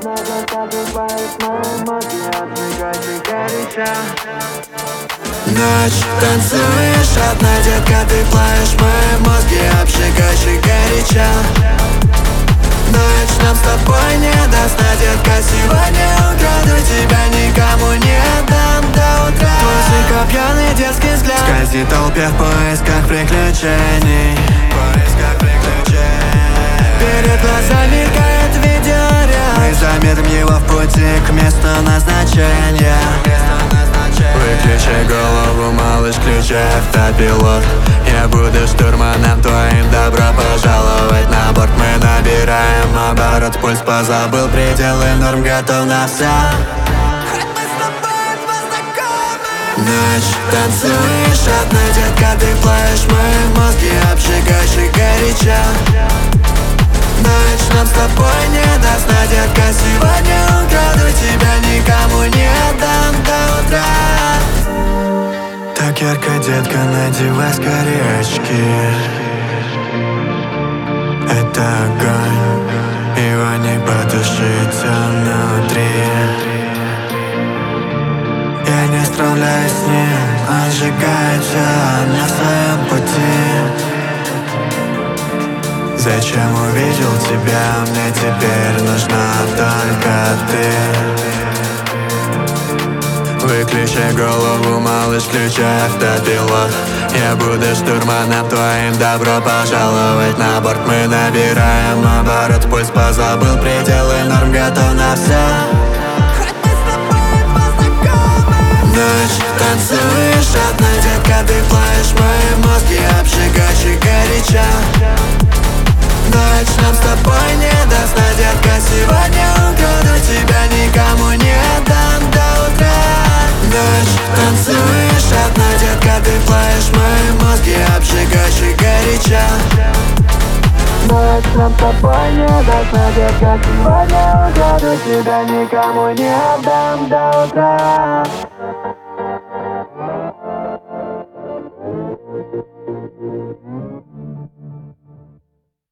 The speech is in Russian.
Ночь, танцуешь одна, детка, ты плавишь мои мозги, обжигаешь горяча. Ночь нам с тобой не до сна, детка, сегодня украду тебя, никому не отдам до утра. Твой слегка пьяный детский взгляд скользит в толпе в поисках приключений. Перед глазами мелькает видеоряд, мы заметим его в пути к месту назначения. Выключай голову, малыш, включай автопилот. Я буду штурманом твоим, добро пожаловать на борт. Мы набираем оборот, пульс позабыл пределы норм, готов на все. Ночь, танцуешь одна, детка, ты плавишь мои мозги, обжигаешь горяча. Ночь нам с тобой не до сна, детка, сегодня украду тебя, никому не отдам до утра. Так ярко, детка, надевай скорее очки. Это огонь, его не потушить внутри. Я не справляюсь с ним, он сжигает все на своем пути. Зачем увидел тебя, мне теперь нужна только ты. Выключай голову, малыш, включай автопилот. Я буду штурманом твоим, добро пожаловать на борт. Мы набираем оборот, пульс позабыл пределы норм, готов на все. Ночь, танцуешь одна, детка, ты плавишь мои мозги, обжигаешь горяча. Ночь нам с тобой не до сна, детка, сегодня украду тебя, никому не отдам до утра. Ночь, танцуешь одна, детка, ты плавишь мои мозги, обжигаешь горяча. Ночь нам с тобой не до сна, детка, сегодня украду тебя, никому не отдам до утра.